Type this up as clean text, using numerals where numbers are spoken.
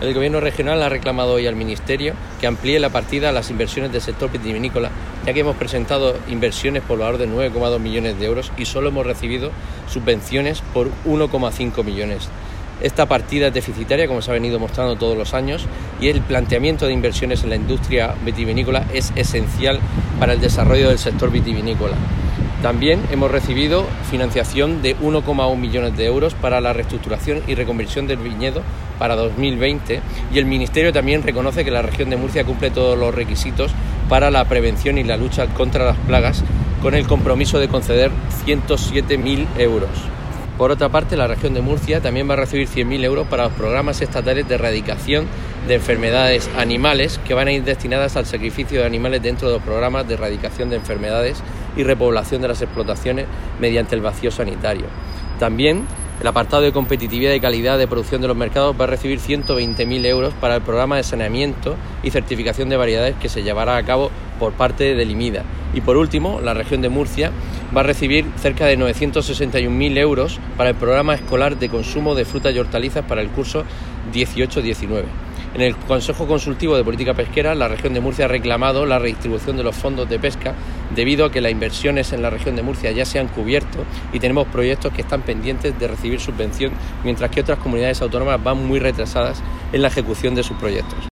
El Gobierno regional ha reclamado hoy al Ministerio que amplíe la partida a las inversiones del sector vitivinícola, ya que hemos presentado inversiones por valor de 9,2 millones de euros y solo hemos recibido subvenciones por 1,5 millones. Esta partida es deficitaria, como se ha venido mostrando todos los años, y el planteamiento de inversiones en la industria vitivinícola es esencial para el desarrollo del sector vitivinícola. También hemos recibido financiación de 1,1 millones de euros para la reestructuración y reconversión del viñedo para 2020, y el Ministerio también reconoce que la región de Murcia cumple todos los requisitos para la prevención y la lucha contra las plagas, con el compromiso de conceder 107.000 euros. Por otra parte, la región de Murcia también va a recibir 100.000 euros para los programas estatales de erradicación de enfermedades animales, que van a ir destinadas al sacrificio de animales dentro de los programas de erradicación de enfermedades y repoblación de las explotaciones mediante el vacío sanitario. También el apartado de competitividad y calidad de producción de los mercados va a recibir 120.000 euros para el programa de saneamiento y certificación de variedades que se llevará a cabo por parte del IMIDA. Y por último, la región de Murcia va a recibir cerca de 961.000 euros para el programa escolar de consumo de frutas y hortalizas para el curso 18-19. En el Consejo Consultivo de Política Pesquera, la región de Murcia ha reclamado la redistribución de los fondos de pesca debido a que las inversiones en la región de Murcia ya se han cubierto y tenemos proyectos que están pendientes de recibir subvención, mientras que otras comunidades autónomas van muy retrasadas en la ejecución de sus proyectos.